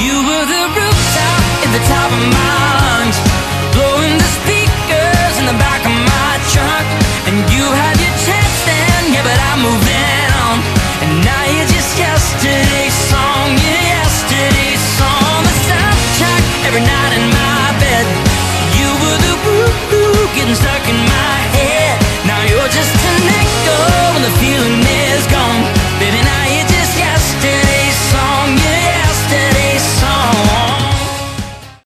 You were the rooftop at the top of my lungs, blowing the speakers in the back of my trunk. And you had your chance then, yeah, but I'm moving on. And now you're just yesterday's song, yeah, yesterday's song. The soundtrack every night in my bed. You were the woo-woo getting stuck in my